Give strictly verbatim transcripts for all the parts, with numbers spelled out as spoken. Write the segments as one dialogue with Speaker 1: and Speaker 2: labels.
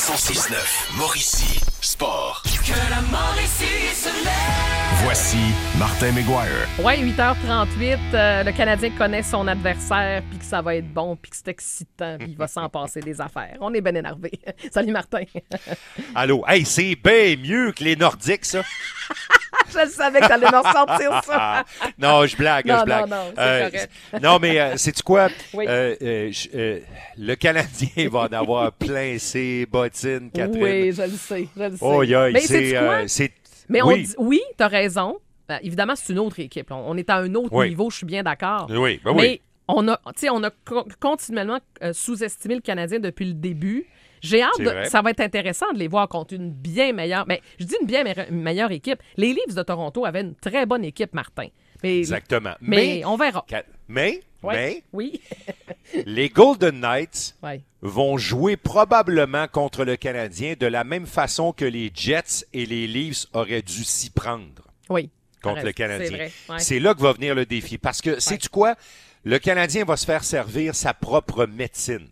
Speaker 1: cent six neuf, Mauricie, sport.
Speaker 2: Que la Mauricie se lève.
Speaker 1: Voici Martin McGuire.
Speaker 3: Ouais, huit heures trente-huit, euh, le Canadien connaît son adversaire, puis que ça va être bon, puis que c'est excitant, puis il va s'en passer des affaires. On est bien énervés. Salut Martin.
Speaker 4: Allô, hey, c'est bien mieux que les Nordiques, ça.
Speaker 3: Je savais que t'allais me ressortir ça.
Speaker 4: non, je blague,
Speaker 3: non,
Speaker 4: je blague.
Speaker 3: Non, non, c'est
Speaker 4: euh,
Speaker 3: correct.
Speaker 4: Non, mais euh, sais-tu quoi?
Speaker 3: Oui.
Speaker 4: Euh, euh, je, euh, le Canadien va en avoir plein ses bottines, Catherine.
Speaker 3: Oui, je le sais, je le sais.
Speaker 4: Oh, yeah,
Speaker 3: mais
Speaker 4: c'est...
Speaker 3: sais-tu quoi?
Speaker 4: Euh, c'est...
Speaker 3: Mais
Speaker 4: oui.
Speaker 3: on dit, oui, t'as raison. Ben, évidemment, c'est une autre équipe. On, on est à un autre
Speaker 4: oui.
Speaker 3: niveau, je suis bien d'accord.
Speaker 4: Oui, ben
Speaker 3: mais
Speaker 4: oui.
Speaker 3: on a, tu sais, on a co- continuellement euh, sous-estimé le Canadien depuis le début. J'ai hâte, de, ça va être intéressant de les voir contre une bien meilleure... Mais je dis une bien me- meilleure équipe. Les Leafs de Toronto avaient une très bonne équipe, Martin. Mais,
Speaker 4: Exactement.
Speaker 3: Mais, mais on verra.
Speaker 4: Mais,
Speaker 3: ouais.
Speaker 4: mais
Speaker 3: oui.
Speaker 4: les Golden Knights
Speaker 3: ouais.
Speaker 4: vont jouer probablement contre le Canadien de la même façon que les Jets et les Leafs auraient dû s'y prendre.
Speaker 3: Oui.
Speaker 4: Contre
Speaker 3: Bref,
Speaker 4: le Canadien.
Speaker 3: C'est, vrai, ouais.
Speaker 4: c'est là que va venir le défi. Parce que, ouais. sais-tu quoi? Le Canadien va se faire servir sa propre médecine.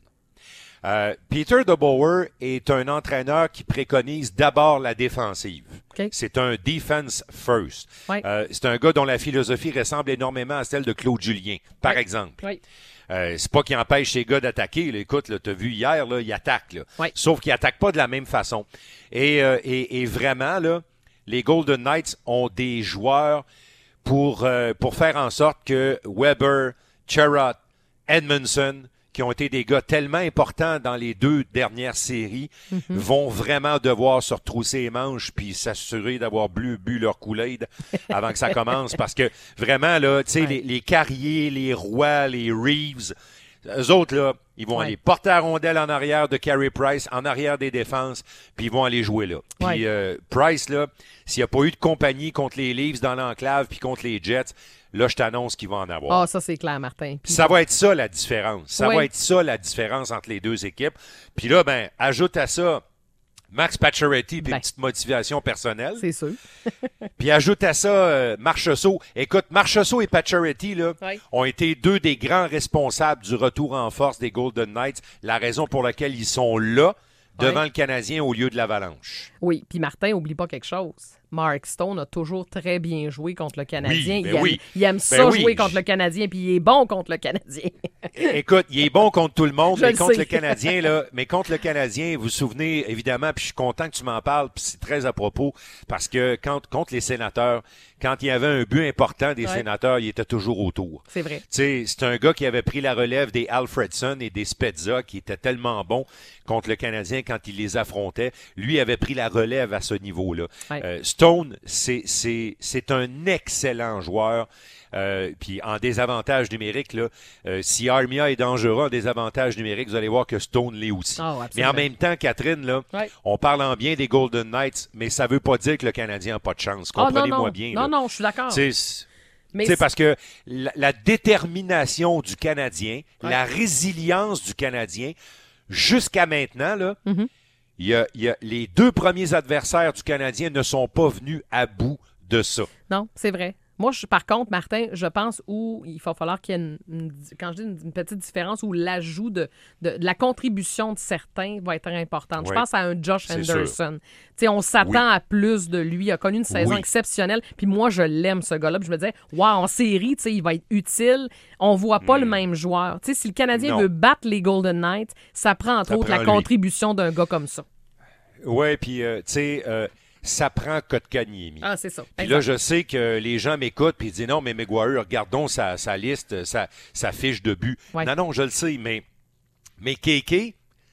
Speaker 4: Euh, Peter DeBoer est un entraîneur qui préconise d'abord la défensive.
Speaker 3: Okay.
Speaker 4: C'est un defense first.
Speaker 3: Ouais.
Speaker 4: Euh, c'est un gars dont la philosophie ressemble énormément à celle de Claude Julien, par
Speaker 3: ouais.
Speaker 4: exemple.
Speaker 3: Ouais.
Speaker 4: Euh, c'est pas qu'il empêche ses gars d'attaquer. Là. Écoute, tu as vu hier, là, il attaque. Là.
Speaker 3: Ouais.
Speaker 4: Sauf qu'il attaque pas de la même façon. Et, euh, et, et vraiment, là, les Golden Knights ont des joueurs pour, euh, pour faire en sorte que Weber, Chariot, Edmondson, qui ont été des gars tellement importants dans les deux dernières séries, mm-hmm. vont vraiment devoir se retrousser les manches puis s'assurer d'avoir bu, bu leur Kool-Aid avant que ça commence. Parce que vraiment, là, tu sais, ouais. les, les Carrier, les Roy, les Reeves, eux autres, là, ils vont ouais. aller porter la rondelle en arrière de Carey Price, en arrière des défenses, puis ils vont aller jouer là. Puis
Speaker 3: ouais.
Speaker 4: euh, Price, là, s'il n'y a pas eu de compagnie contre les Leafs dans l'enclave puis contre les Jets, là, je t'annonce qu'il va en avoir.
Speaker 3: Ah, oh, ça, c'est clair, Martin. Puis...
Speaker 4: Ça va être ça, la différence. Ça
Speaker 3: oui.
Speaker 4: va être ça, la différence entre les deux équipes. Puis là, ben, ajoute à ça Max Pacioretty puis ben, une petite motivation personnelle.
Speaker 3: C'est sûr.
Speaker 4: Puis ajoute à ça euh, Marchessault. Écoute, Marchessault et Pacioretty, là,
Speaker 3: oui.
Speaker 4: ont été deux des grands responsables du retour en force des Golden Knights. La raison pour laquelle ils sont là, devant oui. le Canadien au lieu de l'Avalanche.
Speaker 3: Oui, puis Martin, oublie pas quelque chose. Mark Stone a toujours très bien joué contre le Canadien.
Speaker 4: Oui, ben
Speaker 3: il, aime,
Speaker 4: oui.
Speaker 3: il aime
Speaker 4: ben
Speaker 3: ça
Speaker 4: oui.
Speaker 3: jouer contre le Canadien, puis il est bon contre le Canadien.
Speaker 4: Écoute, il est bon contre tout le monde,
Speaker 3: je
Speaker 4: mais
Speaker 3: le
Speaker 4: contre
Speaker 3: sais.
Speaker 4: le Canadien, là, mais contre le Canadien, vous vous souvenez, évidemment, puis je suis content que tu m'en parles, puis c'est très à propos, parce que quand, contre les Sénateurs, quand il y avait un but important des ouais. Sénateurs, il était toujours autour.
Speaker 3: C'est vrai.
Speaker 4: Tu sais, c'est un gars qui avait pris la relève des Alfredson et des Spezza, qui étaient tellement bons contre le Canadien quand il les affrontait. Lui avait pris la relève à ce niveau-là.
Speaker 3: Ouais.
Speaker 4: Euh, Stone, c'est, c'est, c'est un excellent joueur. Euh, puis en désavantage numérique, là, euh, si Armia est dangereux en désavantage numérique, vous allez voir que Stone l'est aussi.
Speaker 3: Oh,
Speaker 4: mais en même temps, Catherine, là,
Speaker 3: ouais.
Speaker 4: on parle en bien des Golden Knights, mais ça veut pas dire que le Canadien n'a pas de chance. Comprenez-moi
Speaker 3: oh, non, non.
Speaker 4: bien.
Speaker 3: Non,
Speaker 4: là.
Speaker 3: non, je suis d'accord.
Speaker 4: T'sais, mais c'est parce que la, la détermination du Canadien, ouais. la résilience du Canadien, jusqu'à maintenant, là,
Speaker 3: mm-hmm.
Speaker 4: y a, y a, les deux premiers adversaires du Canadien ne sont pas venus à bout de ça.
Speaker 3: Non, c'est vrai. Moi, je, par contre, Martin, je pense où il va falloir qu'il y ait, une, une, quand je dis une, une petite différence, où l'ajout de, de, de la contribution de certains va être importante. Oui. Je pense à un Josh Anderson. T'sais, on s'attend oui. à plus de lui. Il a connu une saison oui. exceptionnelle. Puis moi, je l'aime, ce gars-là. Puis je me disais, wow, en série, il va être utile. On voit pas mm. le même joueur. T'sais, si le Canadien non. veut battre les Golden Knights, ça prend entre ça autres prend la lui. contribution d'un gars comme ça.
Speaker 4: Oui, puis, euh, tu sais... Euh... ça prend Kotkaniemi.
Speaker 3: Ah, c'est ça.
Speaker 4: Puis là, je sais que les gens m'écoutent et disent non, mais McGuire, regardons sa, sa liste, sa, sa fiche de but. Ouais. Non, non, je le sais, mais, mais Kéké,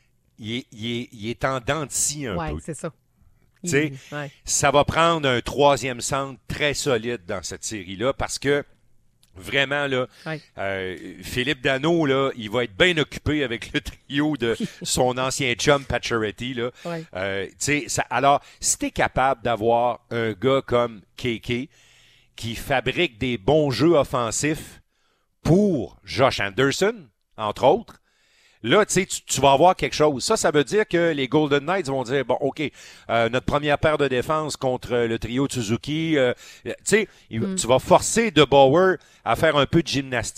Speaker 4: il est, il, est, il est en dents de scie un
Speaker 3: ouais,
Speaker 4: peu.
Speaker 3: Oui, c'est ça.
Speaker 4: Tu sais, ouais. ça va prendre un troisième centre très solide dans cette série-là parce que vraiment, là,
Speaker 3: ouais.
Speaker 4: euh, Philippe Danault, là, il va être bien occupé avec le trio de son ancien chum Pacioretty, là.
Speaker 3: Ouais.
Speaker 4: Euh, ça, alors, si t'es capable d'avoir un gars comme Kéké qui fabrique des bons jeux offensifs pour Josh Anderson, entre autres, là, tu sais, tu vas avoir quelque chose. Ça, ça veut dire que les Golden Knights vont dire, bon, OK, euh, notre première paire de défense contre le trio de Suzuki, euh, tu sais, mm. tu vas forcer De Boer à faire un peu de gymnastique.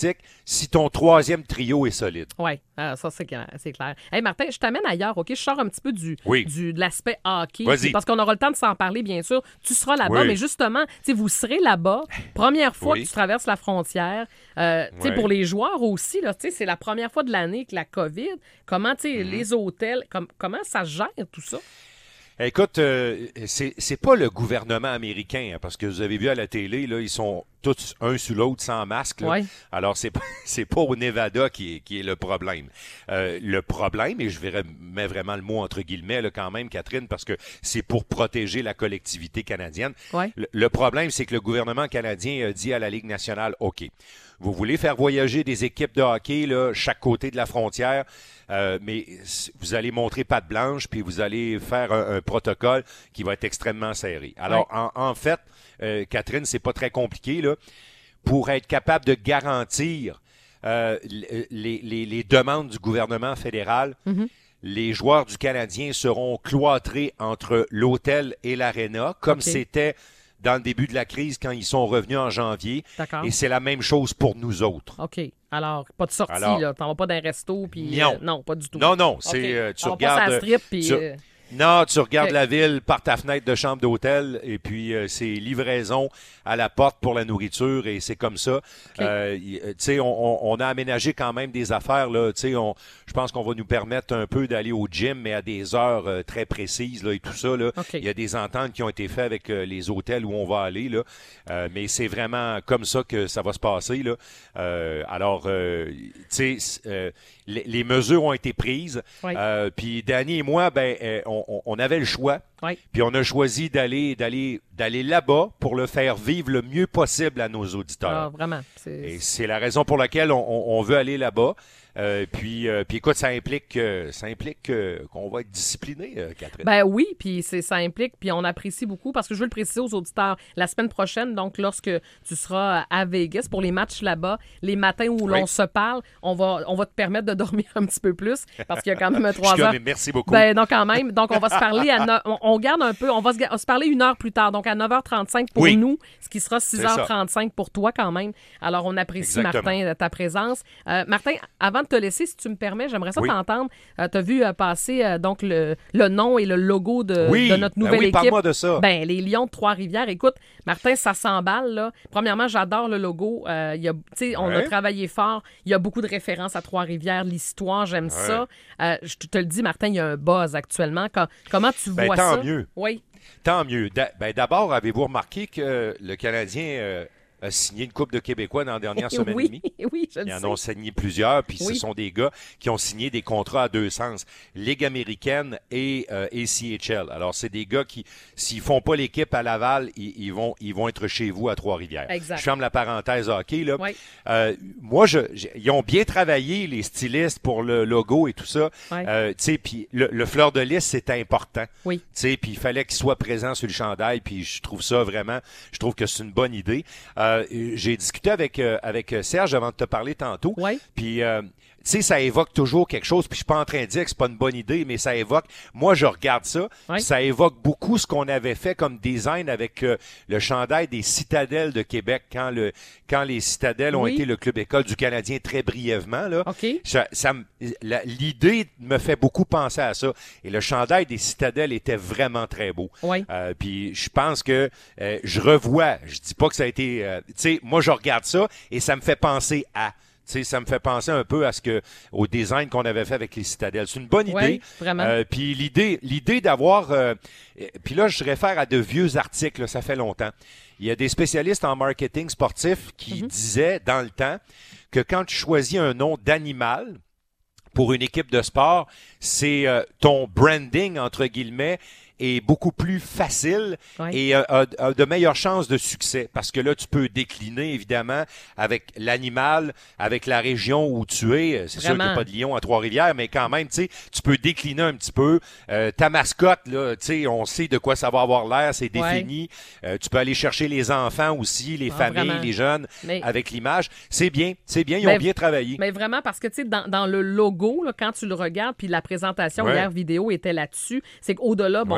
Speaker 4: si ton troisième trio est solide.
Speaker 3: Oui, euh, ça, c'est clair. C'est clair. Hey, Martin, je t'amène ailleurs, OK? Je sors un petit peu du,
Speaker 4: oui.
Speaker 3: du, de l'aspect hockey.
Speaker 4: Vas-y.
Speaker 3: Parce qu'on aura le temps de s'en parler, bien sûr. Tu seras là-bas,
Speaker 4: oui.
Speaker 3: mais justement, vous serez là-bas. Première fois
Speaker 4: oui.
Speaker 3: que tu traverses la frontière. Euh, oui. Pour les joueurs aussi, là, c'est la première fois de l'année que la COVID. Comment, mm-hmm. les hôtels, com- comment ça gère tout ça?
Speaker 4: Écoute, euh, c'est, c'est pas le gouvernement américain, hein, parce que vous avez vu à la télé, là, ils sont tous un sur l'autre sans masque. Là.
Speaker 3: Ouais.
Speaker 4: Alors, c'est pas, c'est pas au Nevada qui est, qui est le problème. Euh, le problème, et je verrais, mets vraiment le mot entre guillemets là, quand même, Catherine, parce que c'est pour protéger la collectivité canadienne.
Speaker 3: Ouais.
Speaker 4: Le, le problème, c'est que le gouvernement canadien a dit à la Ligue nationale, OK, vous voulez faire voyager des équipes de hockey, là, chaque côté de la frontière, euh, mais vous allez montrer patte blanche, puis vous allez faire un, un protocole qui va être extrêmement serré. Alors, ouais. en, en fait, euh, Catherine, c'est pas très compliqué, là. Pour être capable de garantir euh, les, les, les demandes du gouvernement fédéral, mm-hmm. les joueurs du Canadien seront cloîtrés entre l'hôtel et l'aréna, comme okay. c'était dans le début de la crise quand ils sont revenus en janvier.
Speaker 3: D'accord.
Speaker 4: Et c'est la même chose pour nous autres.
Speaker 3: OK. Alors, pas de sortie, Alors, là. T'en vas pas d'un resto, puis...
Speaker 4: Non.
Speaker 3: Euh, non, pas du tout.
Speaker 4: Non, non. C'est,
Speaker 3: okay.
Speaker 4: euh, tu
Speaker 3: On
Speaker 4: regardes...
Speaker 3: va passer à la strip, puis...
Speaker 4: Tu...
Speaker 3: Euh...
Speaker 4: Non, tu regardes
Speaker 3: okay.
Speaker 4: la ville par ta fenêtre de chambre d'hôtel et puis euh, c'est livraison à la porte pour la nourriture et c'est comme ça. Okay. Euh, tu sais, on, on, on a aménagé quand même des affaires là. Tu sais, on, je pense qu'on va nous permettre un peu d'aller au gym, mais à des heures euh, très précises là et tout ça là.
Speaker 3: Okay.
Speaker 4: Il y a des ententes qui ont été faites avec euh, les hôtels où on va aller là. Euh, mais c'est vraiment comme ça que ça va se passer là. Euh, alors, euh, tu sais. Euh, Les, les mesures ont été prises.
Speaker 3: Oui.
Speaker 4: Euh, puis Danny et moi, ben, euh, on, on avait le choix.
Speaker 3: Oui.
Speaker 4: Puis on a choisi d'aller, d'aller, d'aller là-bas pour le faire vivre le mieux possible à nos auditeurs.
Speaker 3: Ah, vraiment. C'est...
Speaker 4: Et c'est la raison pour laquelle on, on, on veut aller là-bas. Euh, puis, euh, puis écoute, ça implique, euh, ça implique euh, qu'on va être discipliné, euh, Catherine.
Speaker 3: Ben oui, puis c'est, ça implique, puis on apprécie beaucoup, parce que je veux le préciser aux auditeurs, la semaine prochaine, donc lorsque tu seras à Vegas pour les matchs là-bas, les matins où
Speaker 4: oui.
Speaker 3: l'on se parle, on va, on va te permettre de dormir un petit peu plus, parce qu'il y a quand même un trois heures.
Speaker 4: Mais merci beaucoup.
Speaker 3: Ben non, quand même. Donc on va se parler à no... on, on garde un peu, on va se, se parler une heure plus tard, donc à neuf heures trente-cinq pour
Speaker 4: oui.
Speaker 3: nous, ce qui sera six heures trente-cinq pour toi quand même. Alors on apprécie, Exactement. Martin, ta présence. Euh, Martin, avant de te laisser, si tu me permets, j'aimerais ça oui. t'entendre. Euh, tu as vu euh, passer euh, donc le, le nom et le logo de,
Speaker 4: oui.
Speaker 3: de notre nouvelle
Speaker 4: ben oui,
Speaker 3: équipe.
Speaker 4: Parle-moi de ça.
Speaker 3: Ben, les Lions de Trois-Rivières. Écoute, Martin, ça s'emballe, là. Premièrement, j'adore le logo. Euh, y a, on ouais. a travaillé fort. Il y a beaucoup de références à Trois-Rivières, l'histoire, j'aime ouais. ça. Euh, je te le dis, Martin, il y a un buzz actuellement. Quand, comment tu
Speaker 4: ben,
Speaker 3: vois
Speaker 4: tant
Speaker 3: ça?
Speaker 4: Tant mieux.
Speaker 3: Oui.
Speaker 4: Tant mieux. Da- ben, d'abord, avez-vous remarqué que le Canadien... Euh, a signé une coupe de Québécois dans la dernière semaine
Speaker 3: oui,
Speaker 4: et demie.
Speaker 3: Oui, je le
Speaker 4: Ils en
Speaker 3: sais.
Speaker 4: ont signé plusieurs, puis
Speaker 3: oui.
Speaker 4: ce sont des gars qui ont signé des contrats à deux sens, Ligue américaine et euh, A C H L. Alors, c'est des gars qui, s'ils font pas l'équipe à Laval, ils, ils vont ils vont être chez vous à Trois-Rivières.
Speaker 3: Exact.
Speaker 4: Je ferme la parenthèse hockey, là.
Speaker 3: Oui.
Speaker 4: Euh, moi, je, je, ils ont bien travaillé, les stylistes, pour le logo et tout ça.
Speaker 3: Oui.
Speaker 4: Euh, tu sais, puis le, le fleur de lys, c'est important.
Speaker 3: Oui.
Speaker 4: Tu sais, puis il fallait qu'il soit présent sur le chandail, puis je trouve ça vraiment, je trouve que c'est une bonne idée. Euh, j'ai dit discuté avec, euh, avec Serge avant de te parler tantôt.
Speaker 3: Oui.
Speaker 4: Puis, euh, tu sais, ça évoque toujours quelque chose. Puis, je suis pas en train de dire que c'est pas une bonne idée, mais ça évoque. Moi, je regarde ça.
Speaker 3: Oui.
Speaker 4: Ça évoque beaucoup ce qu'on avait fait comme design avec euh, le chandail des Citadelles de Québec quand le quand les Citadelles ont
Speaker 3: oui.
Speaker 4: été le club école du Canadien très brièvement. Là.
Speaker 3: OK.
Speaker 4: Ça, ça, la, l'idée me fait beaucoup penser à ça. Et le chandail des Citadelles était vraiment très beau.
Speaker 3: Oui.
Speaker 4: Euh, puis, je pense que euh, je revois. Je dis pas que ça a été. Euh, tu sais, moi, je regarde ça et ça me fait penser à. Tu sais, ça me fait penser un peu à ce que au design qu'on avait fait avec les Citadelles. C'est une bonne idée.
Speaker 3: Oui, vraiment.
Speaker 4: Euh, puis l'idée, l'idée d'avoir. Euh, puis là, je réfère à de vieux articles. Là, ça fait longtemps. Il y a des spécialistes en marketing sportif qui mm-hmm. disaient dans le temps que quand tu choisis un nom d'animal pour une équipe de sport, c'est euh, ton branding entre guillemets est beaucoup plus facile
Speaker 3: oui.
Speaker 4: et a, a, a de meilleures chances de succès parce que là, tu peux décliner évidemment avec l'animal, avec la région où tu es. C'est Vraiment. sûr qu'il n'y a pas de lion à Trois-Rivières, mais quand même, tu sais, tu peux décliner un petit peu. Euh, ta mascotte, là, tu sais, on sait de quoi ça va avoir l'air, c'est défini.
Speaker 3: Oui.
Speaker 4: Euh, tu peux aller chercher les enfants aussi, les
Speaker 3: ah,
Speaker 4: familles,
Speaker 3: vraiment.
Speaker 4: les jeunes,
Speaker 3: mais...
Speaker 4: avec l'image. C'est bien, c'est bien, ils
Speaker 3: mais,
Speaker 4: ont bien travaillé.
Speaker 3: Mais vraiment, parce que, tu sais, dans, dans le logo, là, quand tu le regardes, puis la présentation
Speaker 4: ouais.
Speaker 3: hier vidéo était là-dessus, c'est qu'au-delà, bon,
Speaker 4: ouais.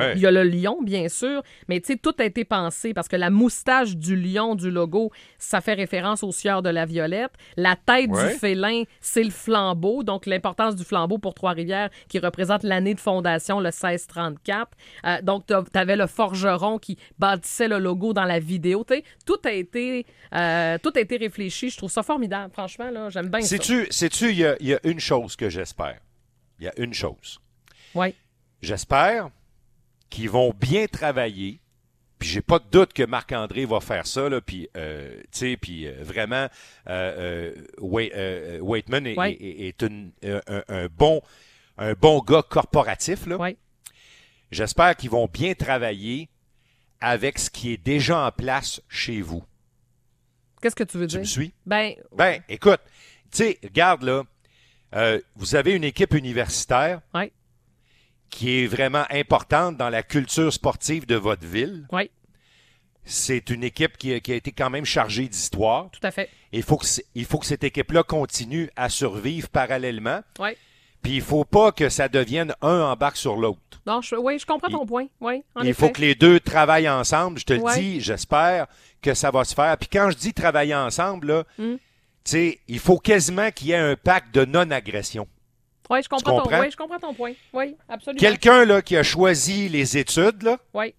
Speaker 4: Ouais.
Speaker 3: Il y a le lion, bien sûr, mais tu sais, tout a été pensé parce que la moustache du lion, du logo, ça fait référence au sieur de la Violette. La tête
Speaker 4: Ouais.
Speaker 3: du félin, c'est le flambeau, donc l'importance du flambeau pour Trois-Rivières qui représente l'année de fondation, le seize trente-quatre. Euh, donc, tu avais le forgeron qui bâtissait le logo dans la vidéo. T'sais, tout a été euh, tout a été réfléchi. Je trouve ça formidable. Franchement, là, j'aime bien ça.
Speaker 4: Sais-tu, sais-tu, il y a, il y a une chose que j'espère. Il y a une chose.
Speaker 3: Oui.
Speaker 4: J'espère qu'ils vont bien travailler. Puis j'ai pas de doute que Marc-André va faire ça, là, puis, euh, tu sais, puis euh, vraiment, euh, euh, Wait, euh, Waitman est,
Speaker 3: Ouais.
Speaker 4: est, est, est une, un, un bon, un bon gars corporatif, là.
Speaker 3: Oui.
Speaker 4: J'espère qu'ils vont bien travailler avec ce qui est déjà en place chez vous.
Speaker 3: Qu'est-ce que tu veux
Speaker 4: Tu
Speaker 3: dire?
Speaker 4: me suis?
Speaker 3: Ben,
Speaker 4: Ben, écoute, tu sais, regarde là, euh, vous avez une équipe universitaire
Speaker 3: oui,
Speaker 4: qui est vraiment importante dans la culture sportive de votre ville.
Speaker 3: oui,
Speaker 4: C'est une équipe qui a, qui a été quand même chargée d'histoire.
Speaker 3: tout à fait.
Speaker 4: Il faut que, c'est- il faut que cette équipe-là continue à survivre parallèlement.
Speaker 3: Oui.
Speaker 4: Puis il faut pas que ça devienne un embarque sur l'autre.
Speaker 3: Non, je, oui, je comprends
Speaker 4: Il-
Speaker 3: ton point. Oui, en
Speaker 4: Il
Speaker 3: effet.
Speaker 4: faut que les deux travaillent ensemble. Je te le
Speaker 3: Ouais.
Speaker 4: dis, j'espère que ça va se faire. Puis quand je dis travailler ensemble, là,
Speaker 3: Mm.
Speaker 4: tu sais, il faut quasiment qu'il y ait un pacte de non-agression.
Speaker 3: Oui, je comprends, ton,
Speaker 4: comprends?
Speaker 3: oui, je comprends ton point. Oui, absolument.
Speaker 4: Quelqu'un là qui a choisi les études, là,
Speaker 3: Oui,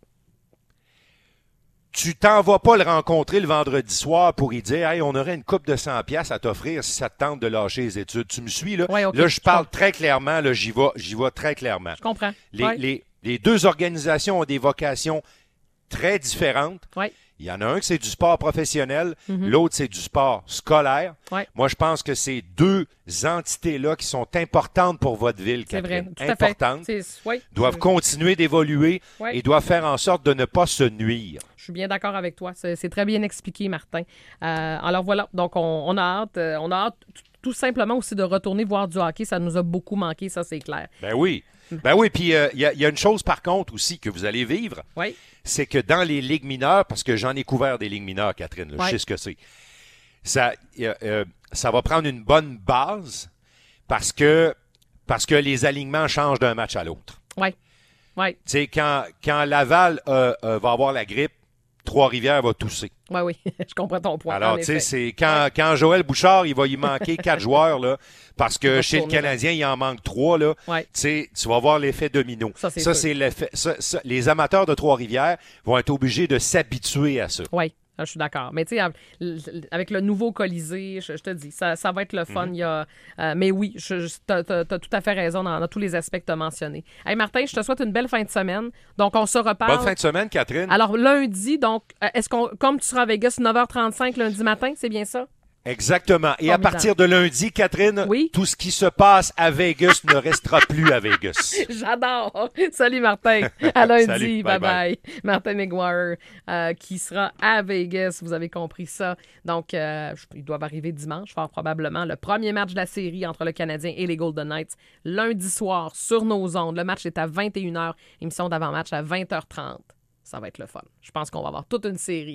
Speaker 4: tu t'en vas pas le rencontrer le vendredi soir pour y dire « Hey, on aurait une coupe de cent piastres à t'offrir si ça te tente de lâcher les études. » Tu me suis, là?
Speaker 3: Ouais, ok,
Speaker 4: Là, je
Speaker 3: je
Speaker 4: parle
Speaker 3: comprends.
Speaker 4: très clairement, là, j'y vais, j'y vais très clairement.
Speaker 3: je comprends.
Speaker 4: Les,
Speaker 3: Oui,
Speaker 4: les, les deux organisations ont des vocations très différentes.
Speaker 3: oui,
Speaker 4: Il y en a un qui c'est du sport professionnel,
Speaker 3: Mhm.
Speaker 4: l'autre c'est du sport scolaire.
Speaker 3: Ouais.
Speaker 4: Moi, je pense que ces deux entités-là qui sont importantes pour votre ville,
Speaker 3: c'est vrai.
Speaker 4: Catherine,
Speaker 3: Tout à
Speaker 4: importantes,
Speaker 3: fait. C'est- Oui,
Speaker 4: doivent
Speaker 3: je-
Speaker 4: continuer d'évoluer
Speaker 3: Ouais.
Speaker 4: et doivent faire en sorte de ne pas se nuire.
Speaker 3: Je suis bien d'accord avec toi. C'est c'est très bien expliqué, Martin. Euh, alors voilà, donc on, on a hâte, euh, on a hâte t- tout simplement aussi de retourner voir du hockey. Ça nous a beaucoup manqué, ça c'est clair.
Speaker 4: Ben oui. Ben oui, puis il y, a- y a une chose par contre aussi que vous allez vivre,
Speaker 3: Oui,
Speaker 4: c'est que dans les ligues mineures, parce que j'en ai couvert des ligues mineures, Catherine, là,
Speaker 3: Ouais.
Speaker 4: je sais ce que c'est, ça, euh, euh, ça va prendre une bonne base parce que, parce que les alignements changent d'un match à l'autre.
Speaker 3: oui, oui,
Speaker 4: Tu sais, quand, quand Laval euh, euh, va avoir la grippe, Trois-Rivières va tousser.
Speaker 3: oui, oui. Je comprends ton point.
Speaker 4: Alors,
Speaker 3: en
Speaker 4: tu sais,
Speaker 3: effet.
Speaker 4: c'est quand, quand Joël Bouchard, il va y manquer quatre joueurs, là, parce
Speaker 3: Il
Speaker 4: que
Speaker 3: va
Speaker 4: chez le
Speaker 3: tourner,
Speaker 4: Canadien, il en manque trois, là.
Speaker 3: Ouais.
Speaker 4: Tu sais, tu vas voir l'effet domino.
Speaker 3: Ça, c'est sûr.
Speaker 4: c'est l'effet. ça- ça- les amateurs de Trois-Rivières vont être obligés de s'habituer à ça.
Speaker 3: Oui, je suis d'accord. Mais tu sais, avec le nouveau Colisée, je, je te dis, ça, ça va être le fun.
Speaker 4: Mhm.
Speaker 3: Il y a, euh, mais oui, tu as, tout à fait raison dans, dans tous les aspects que tu as mentionnés. Hey Martin, je te souhaite une belle fin de semaine. Donc, on se reparle.
Speaker 4: Bonne fin de semaine, Catherine.
Speaker 3: Alors, lundi, donc, euh, est-ce qu'on, comme tu seras à Vegas, neuf heures trente-cinq lundi matin, c'est bien ça?
Speaker 4: Exactement. Et à
Speaker 3: Formidable.
Speaker 4: partir de lundi, Catherine,
Speaker 3: Oui.
Speaker 4: tout ce qui se passe à Vegas ne restera plus à Vegas.
Speaker 3: J'adore. Salut Martin. À lundi.
Speaker 4: Salut.
Speaker 3: Bye
Speaker 4: Bye,
Speaker 3: bye. Martin McGuire euh, qui sera à Vegas. Vous avez compris ça. Donc, euh, ils doivent arriver dimanche, fort probablement. Le premier match de la série entre le Canadien et les Golden Knights. Lundi soir, sur nos ondes. Le match est à vingt et une heures. Émission d'avant-match à vingt heures trente. Ça va être le fun. Je pense qu'on va avoir toute une série.